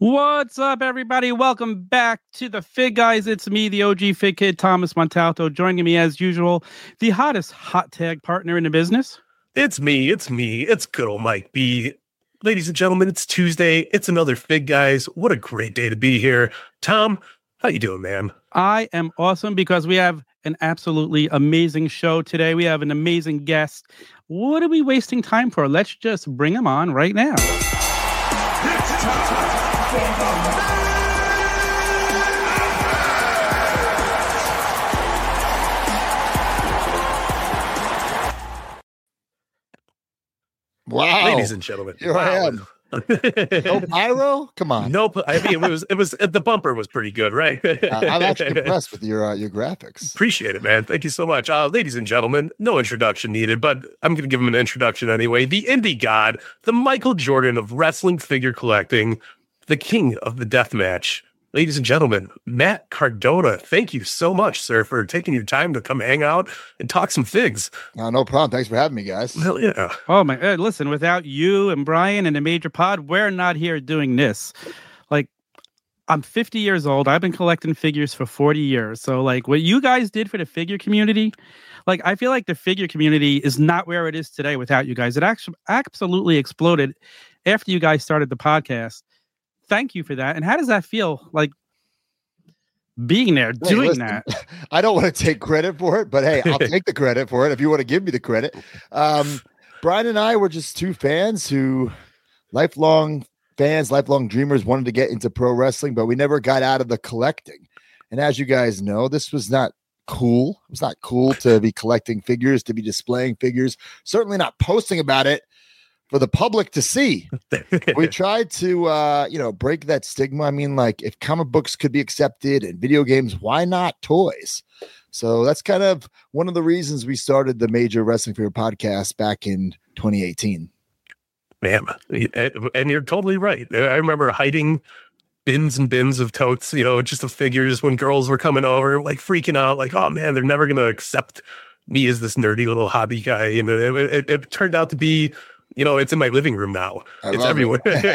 What's up, everybody? Welcome back to the Fig Guys. It's me, the OG Fig Kid, Thomas Montalto, joining me as usual, the hottest hot tag partner in the business. It's me. It's good old Mike B. Ladies and gentlemen, it's Tuesday. It's another Fig Guys. What a great day to be here. Tom, how you doing, man? I am awesome because we have an absolutely amazing show today. We have an amazing guest. What are we wasting time for? Let's just bring him on right now. It's time. Wow, ladies and gentlemen, here I am. No pyro? Come on. Nope. I mean, it was the bumper was pretty good, right? I'm actually impressed with your graphics. Appreciate it, man. Thank you so much. Ladies and gentlemen, no introduction needed, but I'm going to give him an introduction anyway. The indie god, the Michael Jordan of wrestling figure collecting, the king of the death match. Ladies and gentlemen, Matt Cardona, thank you so much, sir, for taking your time to come hang out and talk some figs. No problem. Thanks for having me, guys. Hell yeah. Oh, my God. Listen, without you and Brian and the Major Pod, we're not here doing this. Like, I'm 50 years old. I've been collecting figures for 40 years. So, like, what you guys did for the figure community, like, I feel like the figure community is not where it is today without you guys. It actually absolutely exploded after you guys started the podcast. Thank you for that. And how does that feel, like, being there, doing that? I don't want to take credit for it, but hey, I'll take the credit for it if you want to give me the credit. Brian and I were just two fans who, lifelong dreamers, wanted to get into pro wrestling, but we never got out of the collecting. And as you guys know, this was not cool. It was not cool to be collecting figures, to be displaying figures, certainly not posting about it for the public to see. We tried to, break that stigma. I mean, like, if comic books could be accepted and video games, why not toys? So that's kind of one of the reasons we started the Major Wrestling Figure podcast back in 2018. Man, and you're totally right. I remember hiding bins and bins of totes, just of figures when girls were coming over, like freaking out, like, oh man, they're never going to accept me as this nerdy little hobby guy. And it turned out to be, it's in my living room now. It's everywhere.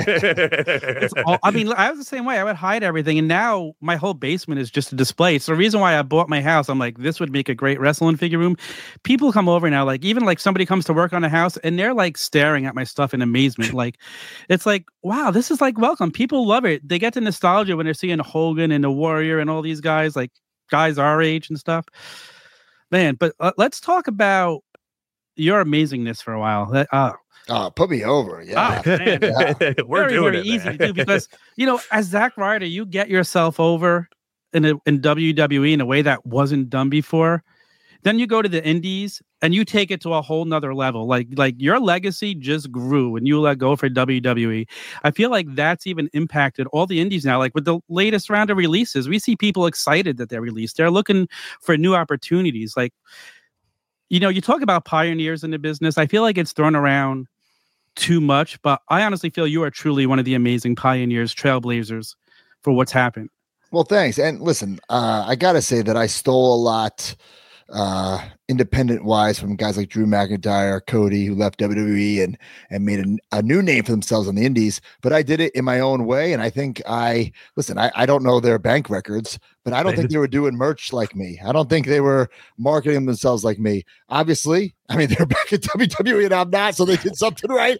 I mean, I was the same way. I would hide everything. And now my whole basement is just a display. It's the reason why I bought my house. I'm like, this would make a great wrestling figure room. People come over now, like, even like somebody comes to work on a house and they're like staring at my stuff in amazement. Like, it's like, wow, this is like welcome. People love it. They get the nostalgia when they're seeing Hogan and the Warrior and all these guys, like guys our age and stuff. Man, but let's talk about your amazingness for a while. Put me over. Yeah. Oh, man. Yeah. We're very, doing very it, easy man. to do because, as Zack Ryder, you get yourself over in WWE in a way that wasn't done before. Then you go to the indies and you take it to a whole nother level. Like your legacy just grew when you let go for WWE. I feel like that's even impacted all the indies now. Like with the latest round of releases, we see people excited that they're released. They're looking for new opportunities. Like, you talk about pioneers in the business. I feel like it's thrown around too much, but I honestly feel you are truly one of the amazing pioneers, trailblazers for what's happened. Well, thanks. And listen, I got to say that I stole a lot independent wise from guys like Drew McIntyre, Cody, who left WWE and made a new name for themselves on the indies, but I did it in my own way. And I think I don't know their bank records, but I don't think they were doing merch like me. I don't think they were marketing themselves like me. Obviously, I mean, they're back at WWE and I'm not, so they did something right.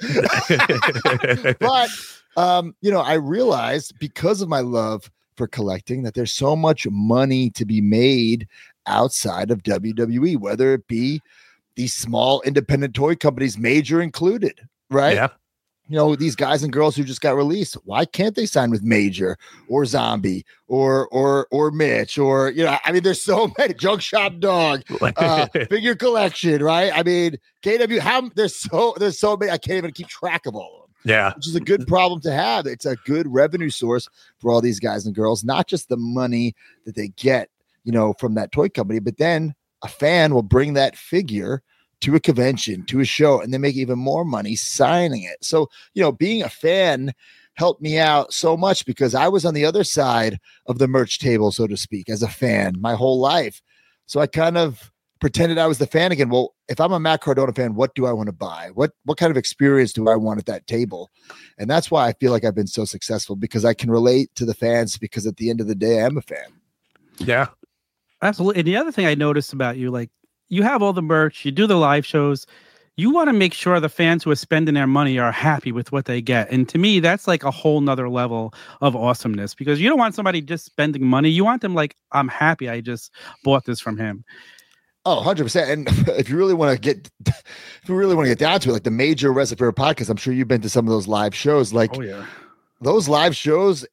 But, I realized because of my love for collecting that there's so much money to be made outside of WWE, whether it be these small independent toy companies, Major included, right? Yeah. These guys and girls who just got released, why can't they sign with Major or Zombie or Mitch or, I mean, there's so many. Junk Shop Dog, Figure Collection, right? I mean, KW, there's so many, I can't even keep track of all of them. Yeah. Which is a good problem to have. It's a good revenue source for all these guys and girls, not just the money that they get, from that toy company, but then a fan will bring that figure to a convention, to a show, and they make even more money signing it. So, being a fan helped me out so much because I was on the other side of the merch table, so to speak, as a fan my whole life. So I kind of pretended I was the fan again. Well, if I'm a Matt Cardona fan, what do I want to buy? What kind of experience do I want at that table? And that's why I feel like I've been so successful, because I can relate to the fans, because at the end of the day, I'm a fan. Yeah, absolutely. And the other thing I noticed about you, like, you have all the merch, you do the live shows, you want to make sure the fans who are spending their money are happy with what they get. And to me, that's like a whole nother level of awesomeness, because you don't want somebody just spending money. You want them like, I'm happy I just bought this from him. Oh, 100%. And if you really want to get down to it, like the Major Wrestling Fair podcast, I'm sure you've been to some of those live shows. Like, oh yeah, those live shows,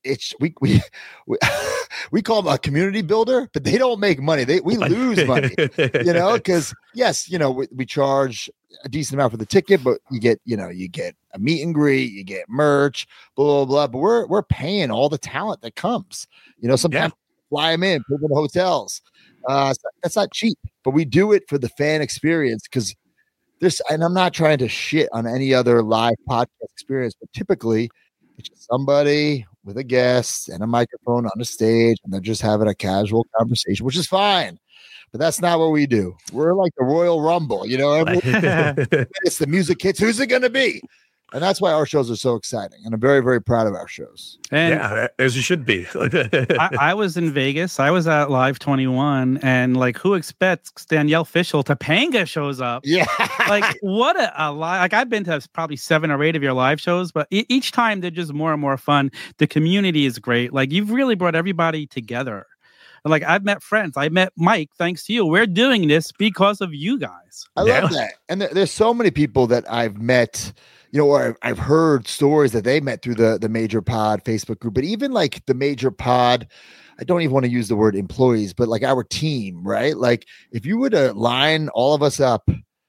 we call them a community builder, but they don't make money. We lose money, because yes, we charge a decent amount for the ticket, but you get a meet and greet, you get merch, blah, blah, blah. But we're paying all the talent that comes, sometimes fly them in, put them in the hotels. That's not cheap, but we do it for the fan experience, because and I'm not trying to shit on any other live podcast experience, but typically it's just somebody with a guest and a microphone on a stage, and they're just having a casual conversation, which is fine. But that's not what we do. We're like the Royal Rumble, it's the music hits. Who's it going to be? And that's why our shows are so exciting. And I'm very, very proud of our shows. And yeah, as you should be. I was in Vegas. I was at Live 21. And like, who expects Danielle Fishel? Topanga shows up. Yeah. Like, what a live. Like, I've been to probably 7 or 8 of your live shows, but each time they're just more and more fun. The community is great. Like, you've really brought everybody together. Like, I've met friends. I met Mike, thanks to you. We're doing this because of you guys. I love that. And there's so many people that I've met, or I've heard stories that they met through the Major Pod Facebook group. But even like the Major Pod, I don't even want to use the word employees, but like our team, right? Like, if you were to line all of us up,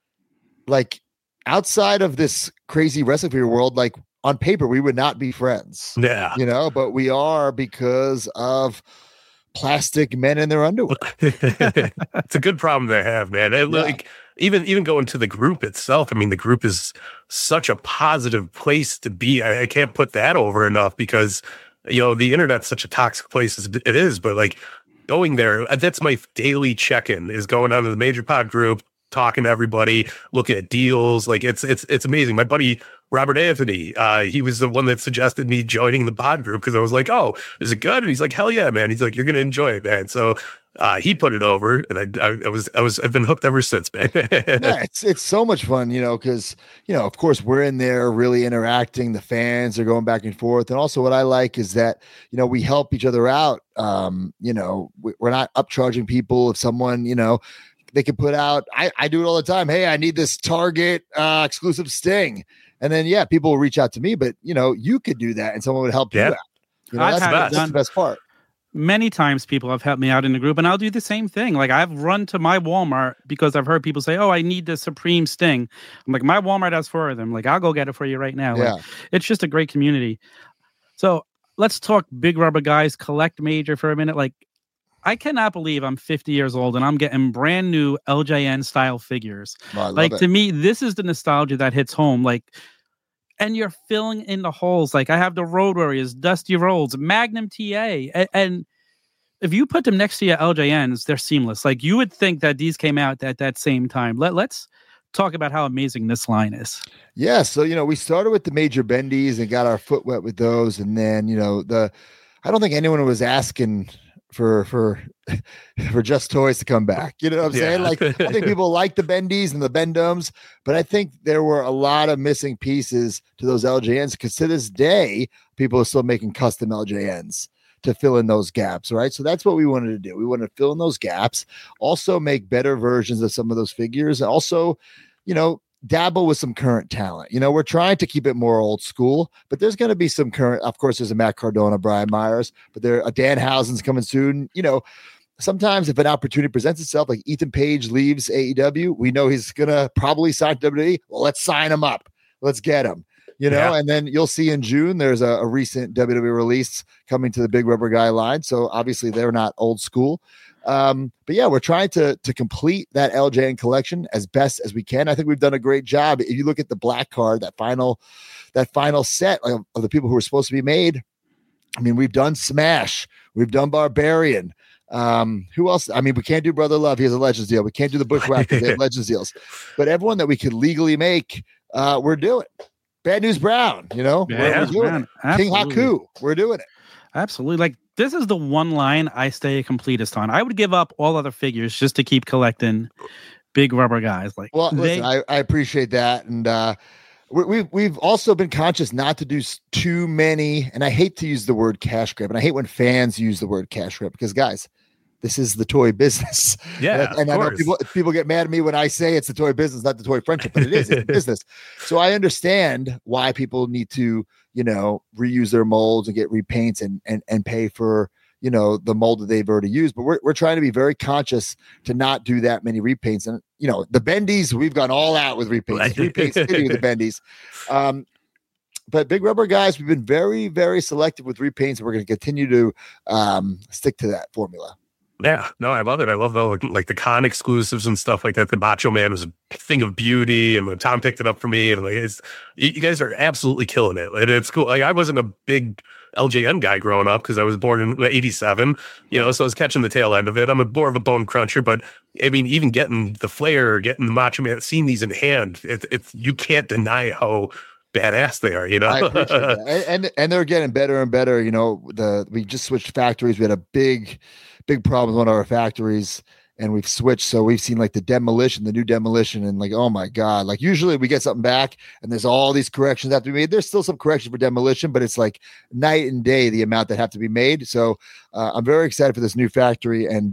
like outside of this crazy recipe world, like on paper, we would not be friends. Yeah. But we are, because of plastic men in their underwear. It's a good problem to have, man. Like, even going to the group itself, I mean, the group is such a positive place to be. I can't put that over enough, because the internet's such a toxic place as it is, but like going there, that's my daily check-in, is going on to the Major Pod group, talking to everybody, looking at deals. Like, it's amazing. My buddy Robert Anthony, he was the one that suggested me joining the pod group, because I was like, oh, is it good? And he's like, hell yeah, man. He's like, you're gonna enjoy it, man. So he put it over, and I've been hooked ever since, man. Yeah, it's so much fun, because of course we're in there really interacting. The fans are going back and forth, and also what I like is that we help each other out. We're not upcharging people. If someone they can put out, I do it all the time. Hey, I need this Target exclusive Sting. And then, people will reach out to me, but you could do that and someone would help you out. That's the best part. Many times people have helped me out in the group, and I'll do the same thing. Like, I've run to my Walmart because I've heard people say, oh, I need the Supreme Sting. I'm like, my Walmart has 4 of them. Like, I'll go get it for you right now. Yeah. Like, it's just a great community. So let's talk Big Rubber Guys, Collect Major for a minute. Like, I cannot believe I'm 50 years old and I'm getting brand new LJN style figures. Oh, like, to me, this is the nostalgia that hits home. Like, and you're filling in the holes. Like, I have the Road Warriors, Dusty Rhodes, Magnum TA. And if you put them next to your LJNs, they're seamless. Like, you would think that these came out at that same time. Let's talk about how amazing this line is. Yeah. So, we started with the Major Bendies and got our foot wet with those. And then, I don't think anyone was asking for Just Toys to come back. You know what I'm saying? Like, I think people like the Bendies and the Bendums, but I think there were a lot of missing pieces to those LJNs, because to this day, people are still making custom LJNs to fill in those gaps, right? So that's what we wanted to do. We wanted to fill in those gaps, also make better versions of some of those figures, and also, dabble with some current talent. We're trying to keep it more old school, but there's going to be some current. Of course, there's a Matt Cardona, Brian Myers, but a Danhausen's coming soon. Sometimes if an opportunity presents itself, like Ethan Page leaves AEW, we know he's going to probably sign WWE. Well, let's sign him up. Let's get him. And then you'll see in June, there's a recent WWE release coming to the Big Rubber Guy line. So obviously they're not old school. But we're trying to complete that LJN collection as best as we can. I think we've done a great job. If you look at the black card, that final set of the people who were supposed to be made, I mean, we've done Smash, we've done Barbarian. Who else? I mean, we can't do Brother Love. He has a Legends deal. We can't do the Bushwhackers. They have Legends deals. But everyone that we could legally make, we're doing. Bad News Brown, we're doing it. King Haku, we're doing it. Absolutely. Like, this is the one line I stay a completist on. I would give up all other figures just to keep collecting big rubber guys. Like, well, listen, I appreciate that, and we've also been conscious not to do too many. And I hate to use the word cash grab, and I hate when fans use the word cash grab because, guys, this is the toy business. Yeah, and I know people get mad at me when I say it's the toy business, not the toy friendship, but it is it's business. So I understand why people need to, reuse their molds and get repaints and pay for, the mold that they've already used. But we're trying to be very conscious to not do that many repaints. And, the bendies, we've gone all out with repaints. Repaints hitting the bendies. But big rubber guys, we've been very, very selective with repaints. And we're going to continue to stick to that formula. Yeah, no, I love it. I love the con exclusives and stuff like that. The Macho Man was a thing of beauty, and when Tom picked it up for me, and you guys are absolutely killing it. And it's cool. Like, I wasn't a big LJN guy growing up because I was born in '87, so I was catching the tail end of it. I'm more of a bone cruncher, but I mean, even getting the Flair, getting the Macho Man, seeing these in hand, it's you can't deny how badass they are. I appreciate that. And they're getting better and better. We just switched factories. We had a big problem with one of our factories, and we've switched. So we've seen like the new demolition, and like, oh my God, like usually we get something back and there's all these corrections that have to be made. There's still some corrections for demolition, but it's like night and day, the amount that have to be made. So I'm very excited for this new factory, and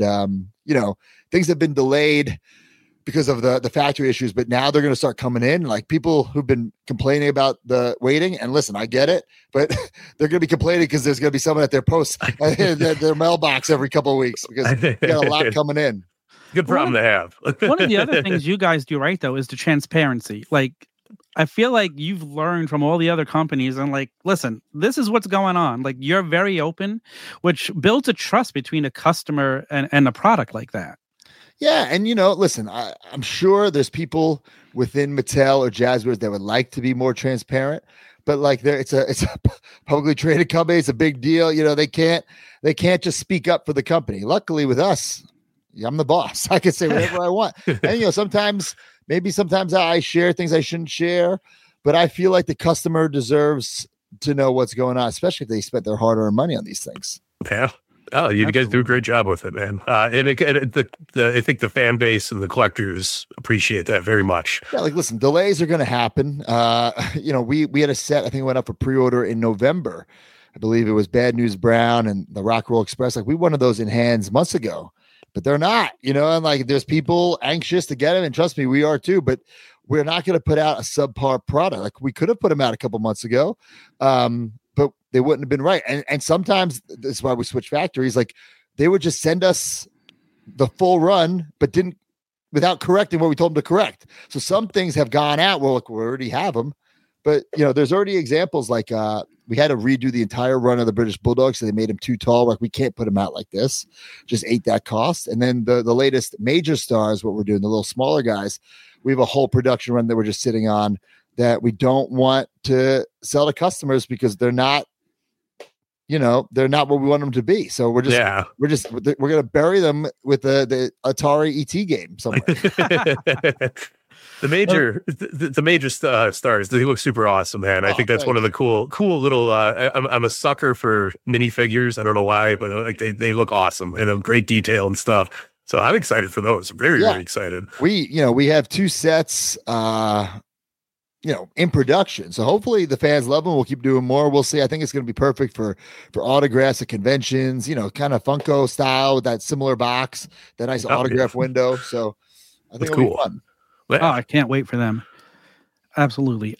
things have been delayed because of the factory issues, but now they're going to start coming in. Like, people who've been complaining about the waiting, and listen, I get it, but they're going to be complaining because there's going to be someone at their post, their mailbox every couple of weeks, because we got a lot coming in. Good problem to have. One of the other things you guys do right, though, is the transparency. Like, I feel like you've learned from all the other companies, and like, listen, this is what's going on. Like, you're very open, which builds a trust between a customer and a product like that. Yeah, and listen, I'm sure there's people within Mattel or Jazzwares that would like to be more transparent, but like, it's a publicly traded company. It's a big deal. They can't just speak up for the company. Luckily, with us, I'm the boss. I can say whatever I want. And sometimes I share things I shouldn't share, but I feel like the customer deserves to know what's going on, especially if they spent their hard-earned money on these things. Yeah. Oh, you Absolutely. guys do a great job with it, man. I think the fan base and the collectors appreciate that very much. Yeah, like, listen, delays are going to happen. We had a set, I think it went up for pre-order in November. I believe it was Bad News Brown and the Rock Roll Express. Like, we wanted those in hands months ago, but they're not, and like, there's people anxious to get them, and trust me, we are too, but we're not going to put out a subpar product. Like, we could have put them out a couple months ago. But they wouldn't have been right. And sometimes this is why we switch factories. Like, they would just send us the full run, but didn't, without correcting what we told them to correct. So some things have gone out. Well, look, we already have them, but there's already examples. Like, we had to redo the entire run of the British Bulldog. So they made him too tall. Like, we can't put him out like this, just ate that cost. And then the latest major stars, what we're doing, the little smaller guys, we have a whole production run that we're just sitting on that we don't want to sell to customers because they're not what we want them to be. So we're going to bury them with the Atari ET game somewhere. The major stars, they look super awesome, man. I think that's one of the cool little, I'm a sucker for minifigures. I don't know why, but like, they look awesome and have great detail and stuff. So I'm excited for those. Very excited. We have 2 sets, in production. So hopefully the fans love them. We'll keep doing more. We'll see. I think it's going to be perfect for autographs at conventions, kind of Funko style with that similar box, that nice autograph window. So I think it'll be fun. Oh, I can't wait for them. Absolutely.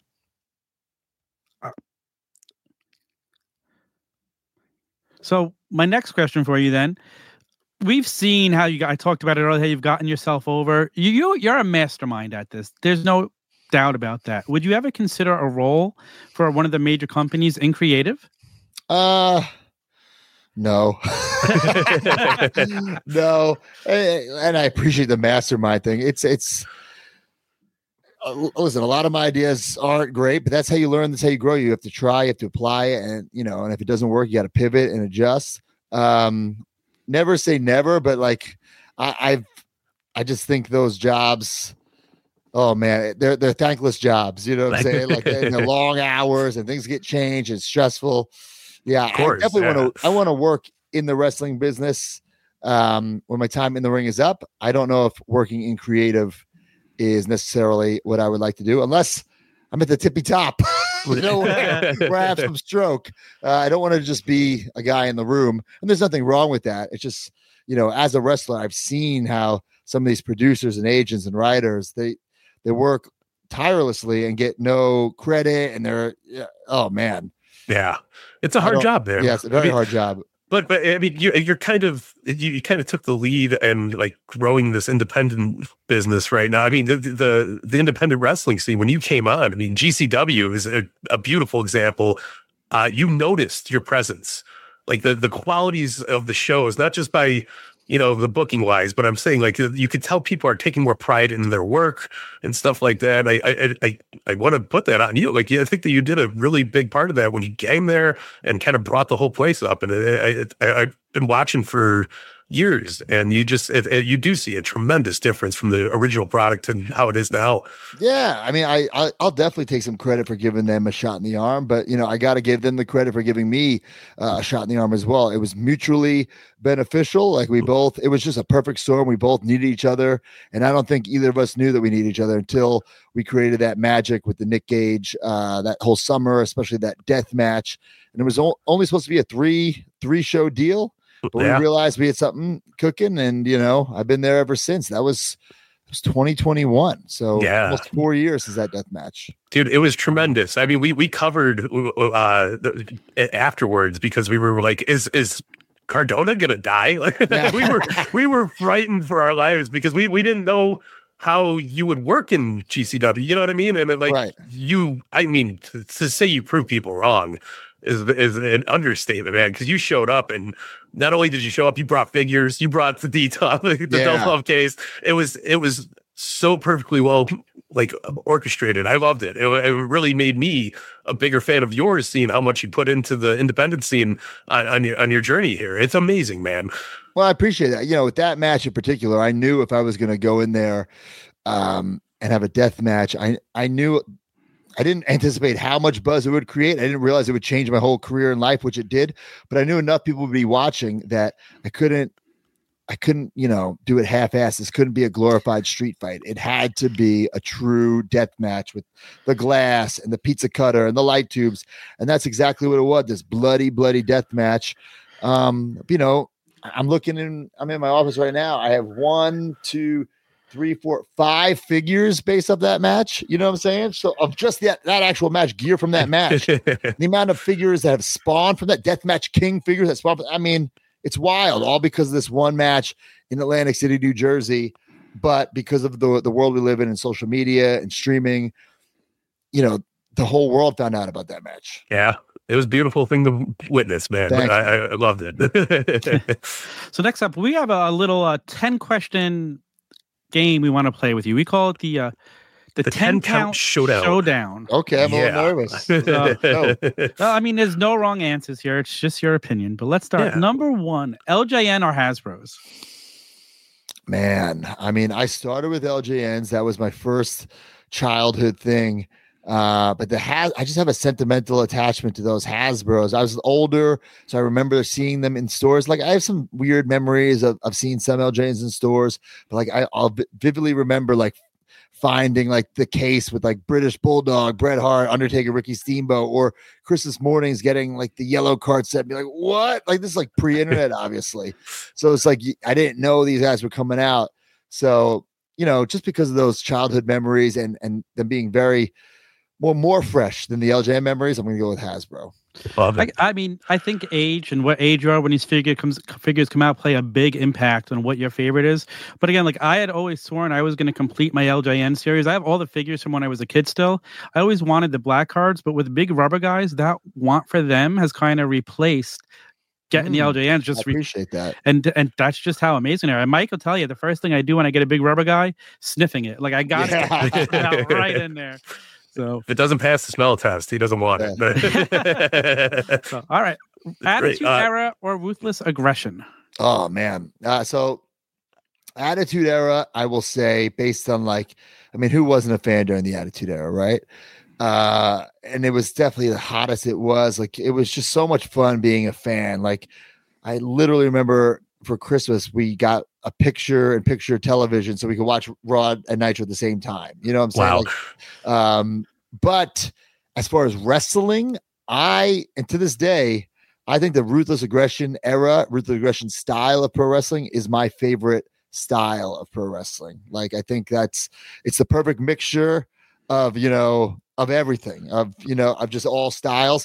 So my next question for you then, we've seen how I talked about it earlier, how you've gotten yourself over. You're a mastermind at this. There's no doubt about that. Would you ever consider a role for one of the major companies in creative? No. No. And I appreciate the mastermind thing. Listen, a lot of my ideas aren't great, but that's how you learn. That's how you grow. You have to try, you have to apply it. And, and if it doesn't work, you got to pivot and adjust. Never say never, but like I just think those jobs, oh man, they're thankless jobs. You know what I'm saying? Like they're long hours and things get changed. It's stressful. Yeah, of course, I definitely want to work in the wrestling business when my time in the ring is up. I don't know if working in creative is necessarily what I would like to do, unless I'm at the tippy top, where I have some stroke. I don't want to just be a guy in the room, and there's nothing wrong with that. It's just, as a wrestler, I've seen how some of these producers and agents and writers, they work tirelessly and get no credit, and oh man. Yeah. It's a hard job there. Yeah, it's a very hard job. But I mean, you kind of took the lead and like growing this independent business right now. I mean, the independent wrestling scene, when you came on, I mean, GCW is a beautiful example. You noticed your presence, like the qualities of the shows, not just by, the booking wise, but I'm saying like you could tell people are taking more pride in their work and stuff like that. I want to put that on you. Like, I think that you did a really big part of that when you came there and kind of brought the whole place up. And I've been watching for years, and you do see a tremendous difference from the original product and how it is now. Yeah, I mean, I'll definitely take some credit for giving them a shot in the arm, but I got to give them the credit for giving me a shot in the arm as well. It was mutually beneficial. Like it was just a perfect storm. We both needed each other, and I don't think either of us knew that we needed each other until we created that magic with the Nick Gage that whole summer, especially that death match. And it was only supposed to be a three show deal. But we realized we had something cooking, and I've been there ever since. It was 2021, so almost 4 years since that death match. Dude, it was tremendous. I mean, we covered afterwards because we were like, is Cardona gonna die? Like we were frightened for our lives because we didn't know how you would work in GCW. You know what I mean? And like to say you prove people wrong is an understatement, man, because you showed up, and not only did you show up, you brought figures, you brought the detail, the Dolphov case. It was so perfectly well like orchestrated. I loved it. It really made me a bigger fan of yours, seeing how much you put into the independent scene on your journey here. It's amazing, man. Well, I appreciate that. With that match in particular, I knew if I was going to go in there and have a death match, I knew I didn't anticipate how much buzz it would create. I didn't realize it would change my whole career in life, which it did. But I knew enough people would be watching that I couldn't, do it half-assed. This couldn't be a glorified street fight. It had to be a true death match with the glass and the pizza cutter and the light tubes. And that's exactly what it was, this bloody, bloody death match. I'm in my office right now. I have 1, 2, 3, 4, 5 figures based off that match. You know what I'm saying? So of just that actual match gear from that match, the amount of figures that have spawned from that Deathmatch King figures that spawned. I mean, it's wild, all because of this one match in Atlantic City, New Jersey. But because of the world we live in social media and streaming, the whole world found out about that match. Yeah. It was a beautiful thing to witness, man. I loved it. So next up, we have a little 10-question game we want to play with you. We call it the 10-count showdown. Okay, I'm a little nervous. I mean, there's no wrong answers here. It's just your opinion. But let's start. Number 1, LJN or Hasbro's? Man, I mean, I started with LJNs. That was my first childhood thing. But I just have a sentimental attachment to those Hasbros. I was older, so I remember seeing them in stores. Like, I have some weird memories of seeing some LJNs in stores, but like I'll vividly remember like finding like the case with like British Bulldog, Bret Hart, Undertaker, Ricky Steamboat, or Christmas mornings getting like the yellow card set and be like, what? Like, this is like pre-internet, obviously. So it's like I didn't know these guys were coming out. So, just because of those childhood memories and them being very more fresh than the LJN memories, I'm going to go with Hasbro. I mean, I think age and what age you are when these figures come out play a big impact on what your favorite is. But again, like I had always sworn I was going to complete my LJN series. I have all the figures from when I was a kid still. I always wanted the black cards, but with big rubber guys, that want for them has kind of replaced getting the LJNs I just appreciate that. and that's just how amazing they are. And Mike will tell you the first thing I do when I get a big rubber guy, sniffing it. Like I got it right in there. So if it doesn't pass the smell test, he doesn't want it. so, all right. Attitude Era or Ruthless Aggression? Oh man. So Attitude Era, I will say, based on who wasn't a fan during the Attitude Era, right? And it was definitely the hottest it was. Like, it was just so much fun being a fan. Like, I literally remember for Christmas, we got a picture television so we could watch Raw and Nitro at the same time. You know what I'm saying? Wow. But as far as wrestling, and to this day, I think the Ruthless Aggression era, Ruthless Aggression style of pro wrestling is my favorite style of pro wrestling. Like, I think it's the perfect mixture of everything, of just all styles.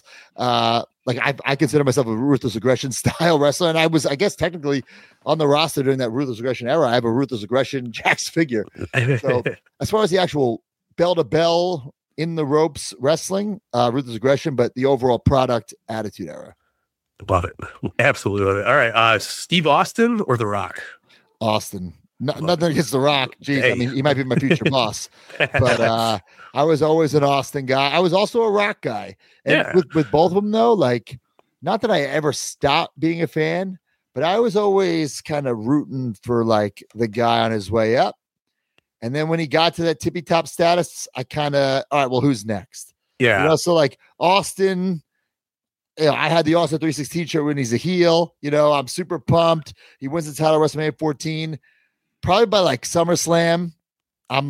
I consider myself a Ruthless Aggression style wrestler, and I was, I guess, technically on the roster during that Ruthless Aggression era. I have a Ruthless Aggression Jax figure. So as far as the actual bell to bell in the ropes wrestling, Ruthless Aggression, but the overall product, Attitude Era. Love it. Absolutely love it. All right. Steve Austin or The Rock? Austin. Nothing against The Rock. Jeez, hey. I mean, he might be my future boss, but I was always an Austin guy. I was also a Rock guy. And with both of them, though, like, not that I ever stopped being a fan, but I was always kind of rooting for like the guy on his way up. And then when he got to that tippy top status, I kind of, all right, well, who's next? Yeah. So like Austin, I had the Austin 316 shirt when he's a heel. I'm super pumped. He wins the title at WrestleMania 14. Probably by like SummerSlam, I'm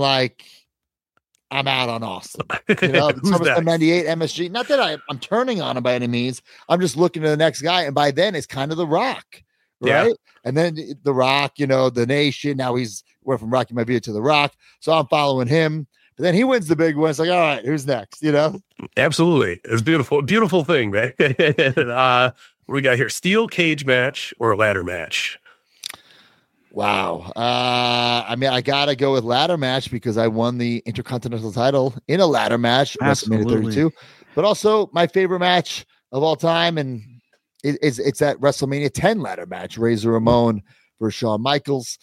out on Austin. SummerSlam 98 MSG. Not that I'm turning on him by any means. I'm just looking to the next guy. And by then it's kind of The Rock, right? Yeah. And then The Rock, the Nation. Now he's went from Rocky Maivia to The Rock. So I'm following him. But then he wins the big one. It's like, all right, who's next? Absolutely. It's beautiful. Beautiful thing, man. What we got here? Steel cage match or a ladder match? Wow. I got to go with ladder match because I won the Intercontinental title in a ladder match, WrestleMania 32. But also my favorite match of all time, and it's that WrestleMania 10 ladder match, Razor Ramon versus Shawn Michaels.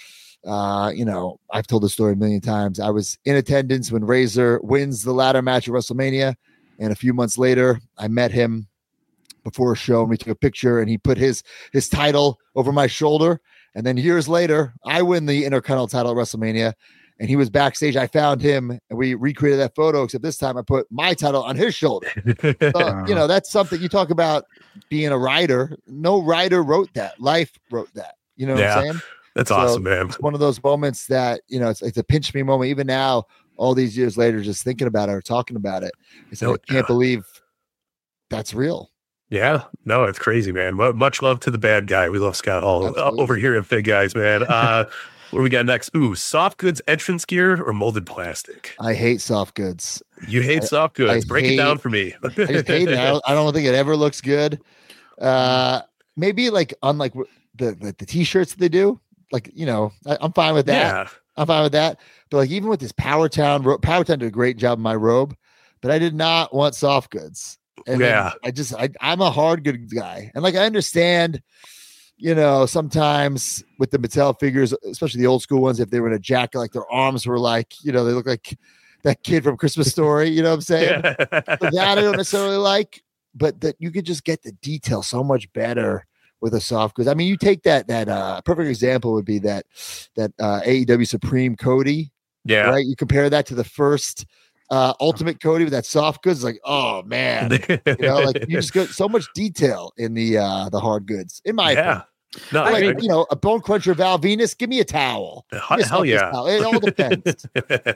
I've told the story a million times. I was in attendance when Razor wins the ladder match at WrestleMania, and a few months later, I met him before a show, and we took a picture, and he put his title over my shoulder. And then years later, I win the Intercontinental title at WrestleMania, and he was backstage. I found him, and we recreated that photo, except this time I put my title on his shoulder. So, that's something you talk about being a writer. No writer wrote that. Life wrote that. You know what I'm saying? That's awesome, man. It's one of those moments that, it's a pinch me moment. Even now, all these years later, just thinking about it or talking about it, I can't believe that's real. Yeah, no, it's crazy, man. Much love to the bad guy. We love Scott Hall over here at Fig Guys, man. What do we got next? Ooh, soft goods entrance gear or molded plastic? I hate soft goods. You hate soft goods. Break it down for me. I just hate it. I don't think it ever looks good. Maybe like on like the t-shirts that they do. Like, I'm fine with that. Yeah. I'm fine with that. But like, even with this Powertown did a great job in my robe, but I did not want soft goods. And I'm a hard good guy. And like, I understand, sometimes with the Mattel figures, especially the old school ones, if they were in a jacket, like their arms were like, they look like that kid from Christmas Story, you know what I'm saying? So that I don't necessarily like, but that you could just get the detail so much better with a soft goods. I mean, you take that perfect example would be that AEW Supreme Cody. Yeah. Right. You compare that to the first Ultimate Cody with that soft goods. Like, oh man, like you just get so much detail in the hard goods. In my opinion. No, like, a bone cruncher Val Venus. Give me a towel. Hell yeah. It all depends.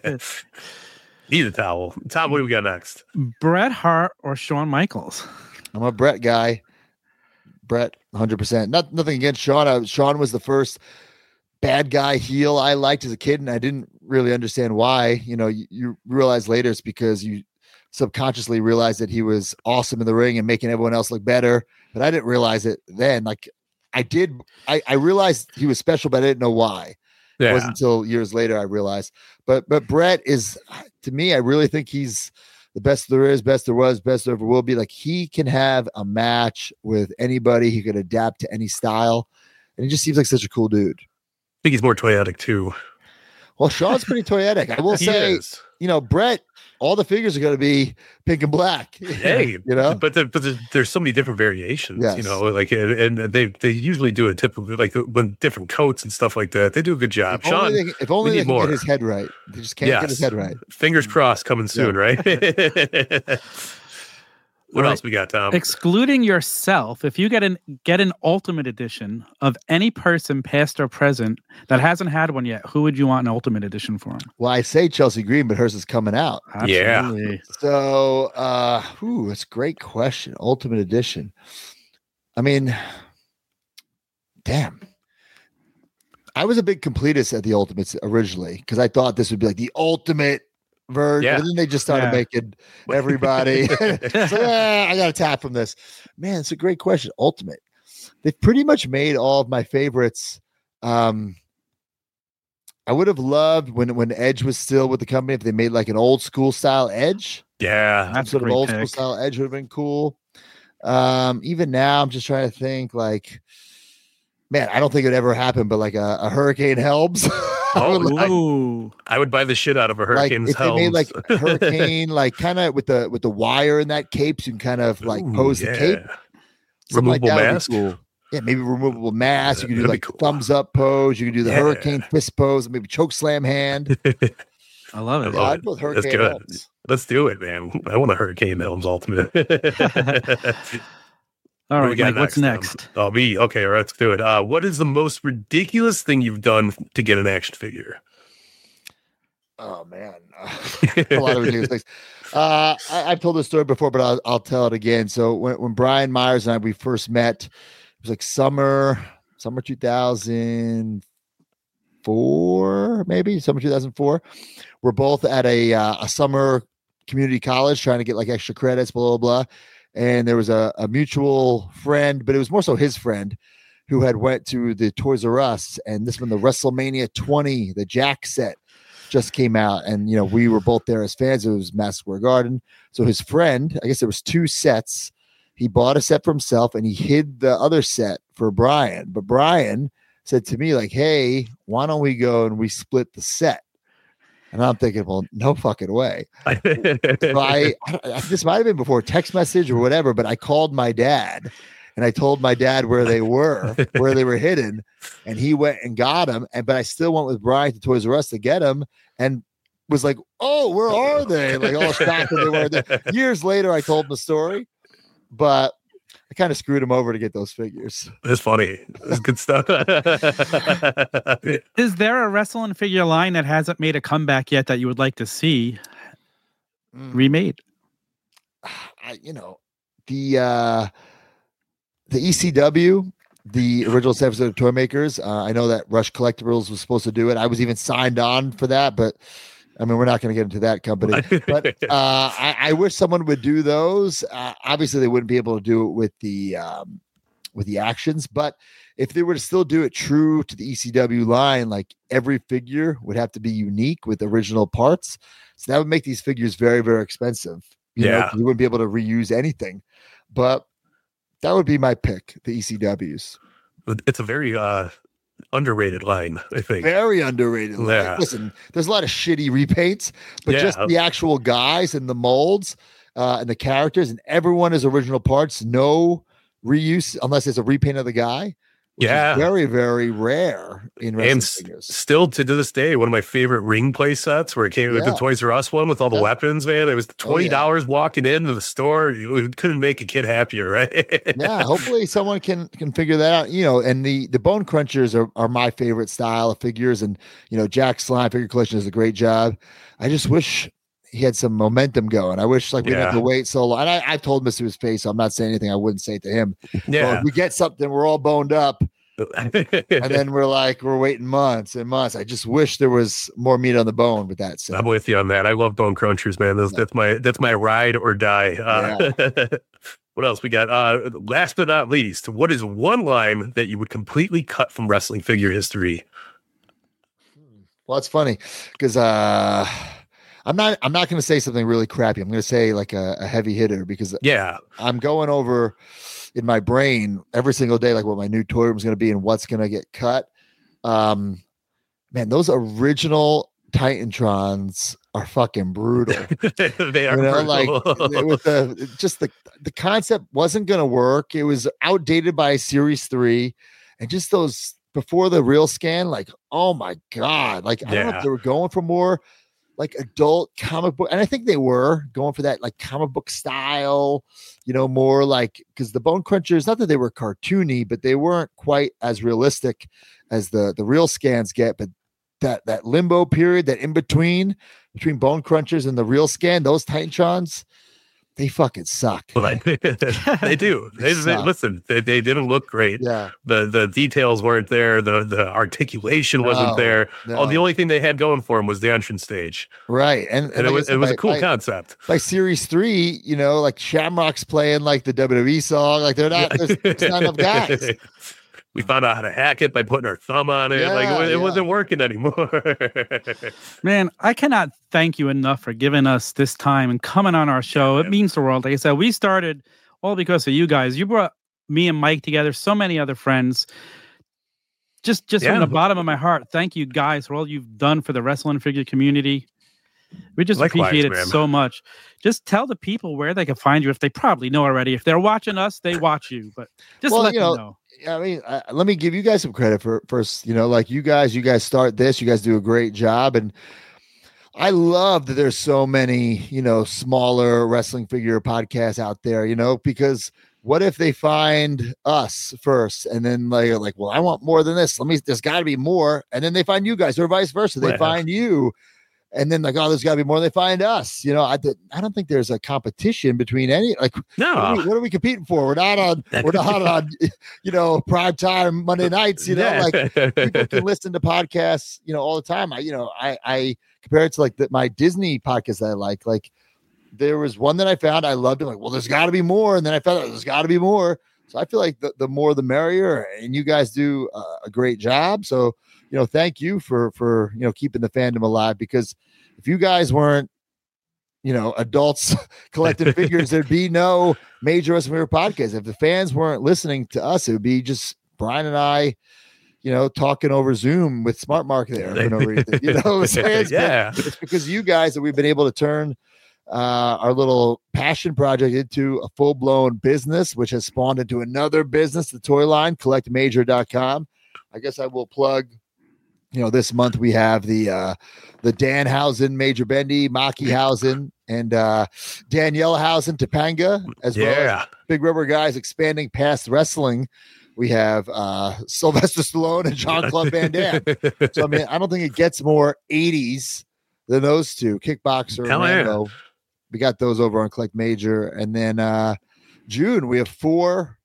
Need a towel. Tom, what do we got next? Bret Hart or Shawn Michaels? I'm a Bret guy. Bret, 100%. Nothing against Shawn. Shawn was the first bad guy heel I liked as a kid, and I didn't really understand why. You realize later it's because you subconsciously realize that he was awesome in the ring and making everyone else look better. But I didn't realize it then. Like I did. I realized he was special, but I didn't know why. Yeah. It wasn't until years later I realized. But Bret is, to me, I really think he's the best there is, best there was, best there ever will be. Like, he can have a match with anybody. He could adapt to any style. And he just seems like such a cool dude. I think he's more toyetic too. Well, Sean's pretty toyetic. I will say, Brett, all the figures are going to be pink and black. Hey, but there's so many different variations, like, and they usually do it typically, like, when different coats and stuff like that. They do a good job. If only they can get his head right. They just can't get his head right. Fingers crossed, coming soon, right? What else we got, Tom? Excluding yourself, if you get an Ultimate Edition of any person, past or present, that hasn't had one yet, who would you want an Ultimate Edition for him? Well, I say Chelsea Green, but hers is coming out. Absolutely. Yeah. So, it's a great question. Ultimate Edition. I mean, damn. I was a big completist at the Ultimates originally because I thought this would be like the ultimate version. And then they just started making everybody. I got to tap from this. Man, it's a great question. Ultimate. They've pretty much made all of my favorites. I would have loved when Edge was still with the company if they made like an old school style Edge. Yeah, that's sort of old school style Edge would have been cool. Even now, I'm just trying to think like, man, I don't think it would ever happen, but like a Hurricane Helms. I would buy the shit out of a Hurricane's Helms. If they made like Hurricane, like kind of with the wire in that cape, so you can kind of like pose the cape. Removable mask. Cool. Yeah, maybe removable mask. You can do like thumbs up pose. You can do the Hurricane fist pose, maybe choke slam hand. I love it. I'd go with Hurricane Helms. Let's do it, man. I want a Hurricane Helms Ultimate. All right, Mike, what's next? Oh, me. Okay, all right, let's do it. What is the most ridiculous thing you've done to get an action figure? Oh, man. A lot of ridiculous things. I've told this story before, but I'll tell it again. So when Brian Myers and I, we first met, it was like summer 2004, maybe summer 2004. We're both at a summer community college trying to get like extra credits, blah, blah, blah. And there was a mutual friend, but it was more so his friend who had went to the Toys R Us. And this one, the WrestleMania 20, the Jack set just came out. And, we were both there as fans. It was Madison Square Garden. So his friend, I guess there was 2 sets. He bought a set for himself and he hid the other set for Brian. But Brian said to me like, hey, why don't we go and we split the set? And I'm thinking, well, no fucking way. So this might have been before text message or whatever, but I called my dad and I told my dad where they were hidden, and he went and got them. But I still went with Brian to Toys R Us to get them and was like, oh, where are they? Like all shocked that they weren't there. Years later, I told him the story, but I kind of screwed him over to get those figures. It's funny. It's good stuff. Is there a wrestling figure line that hasn't made a comeback yet that you would like to see remade? The ECW, the original San Francisco Toy Makers. I know that Rush Collectibles was supposed to do it. I was even signed on for that, but I mean, we're not going to get into that company, but I wish someone would do those. Obviously, they wouldn't be able to do it with the actions, but if they were to still do it true to the ECW line, like every figure would have to be unique with original parts. So that would make these figures very, very expensive. You wouldn't be able to reuse anything, but that would be my pick, the ECWs. It's a very underrated line, I think. Very underrated line. Yeah. Listen, there's a lot of shitty repaints, but just the actual guys and the molds and the characters, and everyone is original parts. No reuse unless it's a repaint of the guy. Which is very, very rare in wrestling figures. Still to this day, one of my favorite ring play sets where it came with the Toys R Us one with all the weapons, man. It was $20 walking into the store. You couldn't make a kid happier, right? Yeah, hopefully someone can figure that out. And the Bone Crunchers are my favorite style of figures. And, Jack Slime Figure Collection does a great job. I just wish he had some momentum going. I wish we didn't have to wait so long. And I told him this to his face, so I'm not saying anything I wouldn't say to him. Yeah. If we get something, we're all boned up. And then we're waiting months and months. I just wish there was more meat on the bone with that set. I'm with you on that. I love Bone Crunchers, man. That's my ride or die. What else we got? Last but not least, what is one line that you would completely cut from wrestling figure history? Well, it's funny because I'm not going to say something really crappy. I'm going to say like a heavy hitter because I'm going over in my brain every single day, like what my new toy room is going to be and what's going to get cut. Man, those original Titantrons are fucking brutal. They are brutal. Like with the concept wasn't going to work. It was outdated by Series 3, and just those before the real scan, like, oh my God. Like, I don't know if they were going for more like adult comic book. And I think they were going for that like comic book style, more like, because the Bone Crunchers, not that they were cartoony, but they weren't quite as realistic as the real scans get. But that limbo period, that in between Bone Crunchers and the real scan, those Titantrons, they fucking suck. Well, they do. They listen. They didn't look great. Yeah. The details weren't there. The articulation wasn't there. No. Oh, the only thing they had going for them was the entrance stage. Right, and it was a cool concept. By Series 3, like Shamrock's playing like the WWE song. Like they're not. There's not enough guys. We found out how to hack it by putting our thumb on it. It wasn't working anymore. Man, I cannot thank you enough for giving us this time and coming on our show. It means the world. Like I said, we started all because of you guys. You brought me and Mike together, so many other friends. Just from the bottom of my heart, thank you guys for all you've done for the wrestling figure community. We just appreciate it so much. Just tell the people where they can find you if they probably know already. If they're watching us, they watch you. But just let them know. I mean, let me give you guys some credit for first. Like you guys start this. You guys do a great job, and I love that there's so many smaller wrestling figure podcasts out there. Because what if they find us first, and then like, well, I want more than this. There's got to be more, and then they find you guys, or vice versa. They find you. And then like, oh, there's got to be more. They find us. I don't think there's a competition between any. Like, no. What are we competing for? We're not on prime time Monday nights. Like people can listen to podcasts. All the time. I compare it to like my Disney podcast that I like. Like there was one that I found I loved. I'm like, well, there's got to be more. And then I found out there's got to be more. So I feel like the more the merrier. And you guys do a great job. So. Thank you for keeping the fandom alive, because if you guys weren't, adults collecting figures, there'd be no Major Wrestling Figure podcast. If the fans weren't listening to us, it would be just Brian and I, talking over Zoom with Smart Mark there for no reason. It's because of you guys that we've been able to turn our little passion project into a full-blown business, which has spawned into another business, the toy line, collectmajor.com. I guess I will plug. This month we have the Danhausen, Major Bendy, Makihausen, and Danielhausen, Topanga, as well as Big Rubber Guys expanding past wrestling. We have Sylvester Stallone and Jean-Claude Van Damme. So, I mean, I don't think it gets more 80s than those two. Kickboxer and Rambo. Yeah. We got those over on Collect Major. And then June, we have four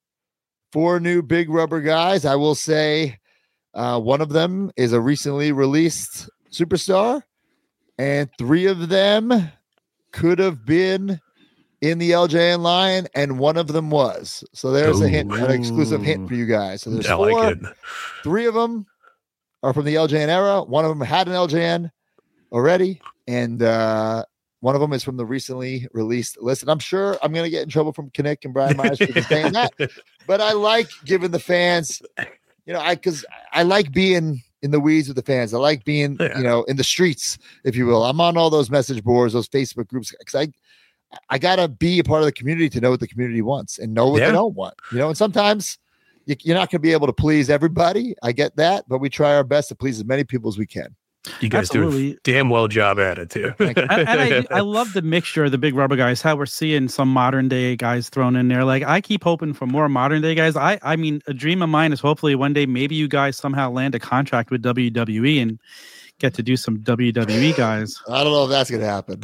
new Big Rubber Guys. I will say one of them is a recently released superstar, and 3 of them could have been in the LJN line, and one of them was. So there's a hint, an exclusive hint for you guys. So there's 4. Like 3 of them are from the LJN era. One of them had an LJN already, and one of them is from the recently released list. And I'm sure I'm going to get in trouble from Kinnick and Brian Myers for saying that, but I like giving the fans, because I like being in the weeds with the fans. I like being, in the streets, if you will. I'm on all those message boards, those Facebook groups, because I gotta be a part of the community to know what the community wants and know what they don't want. And sometimes you're not gonna be able to please everybody. I get that, but we try our best to please as many people as we can. You guys do a damn well job at it too. and I love the mixture of the Big Rubber Guys, how we're seeing some modern day guys thrown in there. Like I keep hoping for more modern day guys. I mean, a dream of mine is hopefully one day maybe you guys somehow land a contract with WWE and get to do some WWE guys. I don't know if that's gonna happen.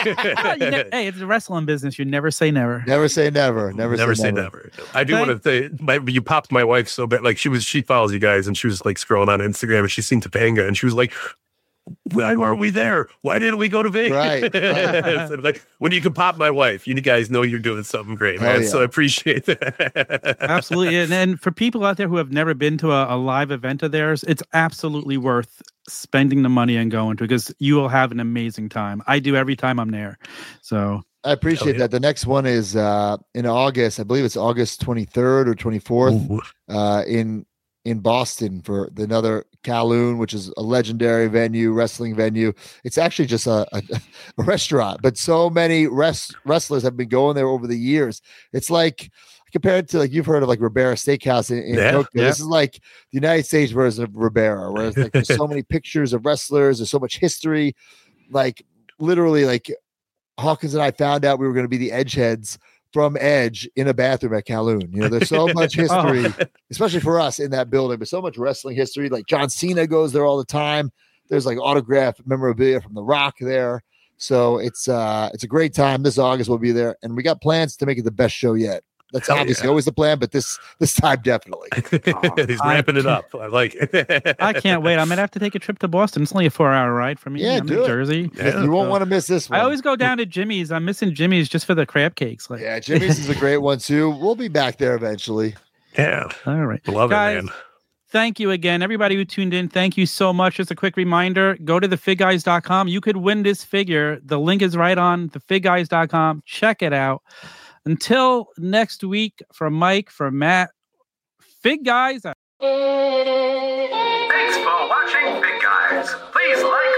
Hey, it's a wrestling business. You never say never. Never say never. Never say never. I do want to say, you popped my wife so bad. Like she follows you guys, and she was like scrolling on Instagram, and she's seen Topanga, and she was like, why weren't we there? Why didn't we go to Vegas? Right. So, like, when you can pop my wife, you guys know you're doing something great, man. Yeah. So I appreciate that. Absolutely. And for people out there who have never been to a live event of theirs, it's absolutely worth spending the money and going to, because you will have an amazing time. I do every time I'm there. So I appreciate that. The next one is in August. I believe it's August 23rd or 24th in Boston for another Kowloon, which is a legendary venue, wrestling venue. It's actually just a restaurant, but so many wrestlers have been going there over the years. It's like, compared to, like, you've heard of like Ribera Steakhouse in Tokyo. Yeah. This is like the United States version of Ribera, where it's like there's so many pictures of wrestlers, there's so much history. Like, literally, like, Hawkins and I found out we were going to be the Edgeheads from Edge in a bathroom at Kowloon. You know, there's so much history, especially for us in that building, but so much wrestling history. Like, John Cena goes there all the time. There's like autographed memorabilia from The Rock there. So it's a great time. This August we'll be there, and we got plans to make it the best show yet. That's obviously always the plan, but this time definitely. He's ramping it up. I like it. I can't wait. I'm gonna have to take a trip to Boston. It's only a 4-hour ride from me. Yeah, I'm do in it. Jersey. Yeah, you won't want to miss this one. I always go down to Jimmy's. I'm missing Jimmy's just for the crab cakes. Like, Yeah, Jimmy's is a great one too. We'll be back there eventually. Yeah. All right. Love Guys, it, man. Thank you again. Everybody who tuned in, thank you so much. Just a quick reminder, go to thefigguys.com. You could win this figure. The link is right on thefigguys.com. Check it out. Until next week, from Mike, from Matt, Fig Guys. Thanks for watching Fig Guys. Please like,